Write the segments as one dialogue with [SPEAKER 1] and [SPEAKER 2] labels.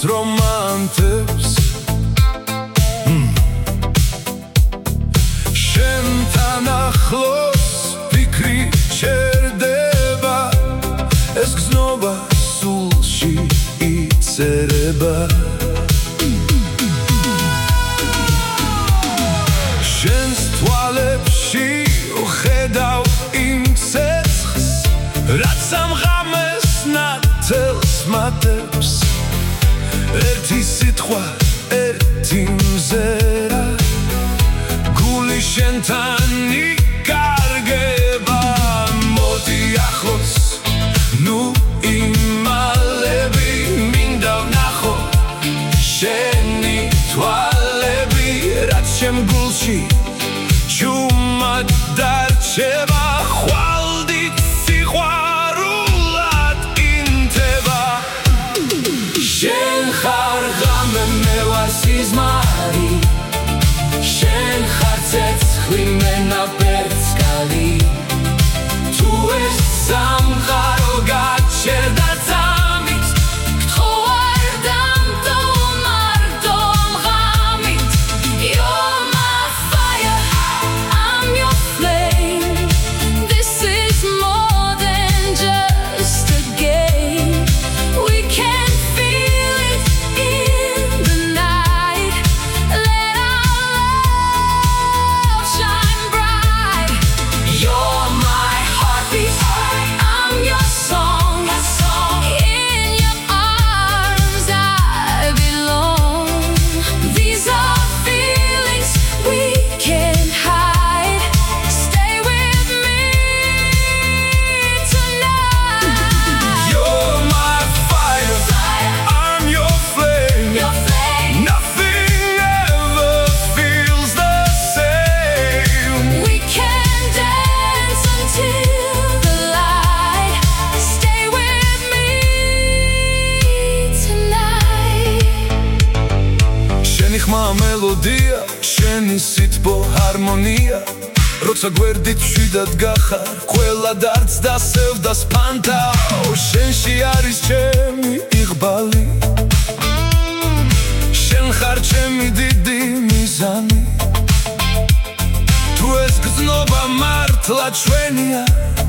[SPEAKER 1] რომანტებს შენთან ახლოს ფიქრი ჩერდება ეს გზნობა სულში იწერება შენს თვალებში ვხედავ იმ ცეცხლს რაც ამ ღამეს ნათელს მატებს ერთი სიტყვა ერთი მზერა გული შენთან იკარგება მოდი ახლოს ნუ იმალები მინდა ვნახო შენი თვალები რაც ჩემ გულში ჩუმად დარჩება ხვალდით სიყვარულად ინთება შენ ხარ ღამე მე ვარ სიზმარი შენ ხარ ცეცხლი მე ნაპერწკალი თუ ეს სამყარო გაჩერდა წამით გთხოვ არ დამტოვ მარტო მღამით You're my fire, I'm your flame This is more than just a game We can feel it in the night Let our love shine bright You're my heartbeat, I'm your song In your arms I belong These are feelings we can't hide Stay with me tonight You're my fire, I'm your flame Nothing ever feels the same We can dance until the light Stay with me tonight შენი ხმა მელოდია შენი სითბო ჰარმონია როცა გვერდით მშვიდად გახარ ყველა დარდს დასევ და სფანთავ შენში არის ჩემი იღბალი შენ ხარ ჩემი დიდი მიზანი თუ ეს გზნობა მართლა ჩვენია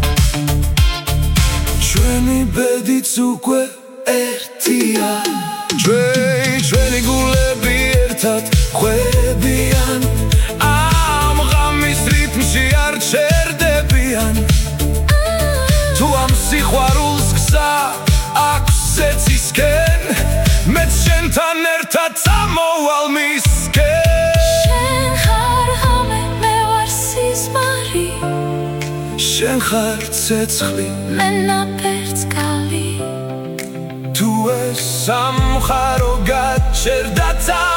[SPEAKER 1] ჩვენი ბედიც უკვე ერთია ჩვენი გულები ერთად ხვდებიან ამ ღამის რიტმში არ ჩერდებიან თუ ამ სიყვარულს გზა აქვს ზეცისკენ მეც შენთან ერთად წამოვალ მისკენ შენ ხარ ღამე მე ვარ სიზმარი შენ ხარ ცეცხლი მე ნაპერწკალი თუ ეს სამყარო გაჩერდა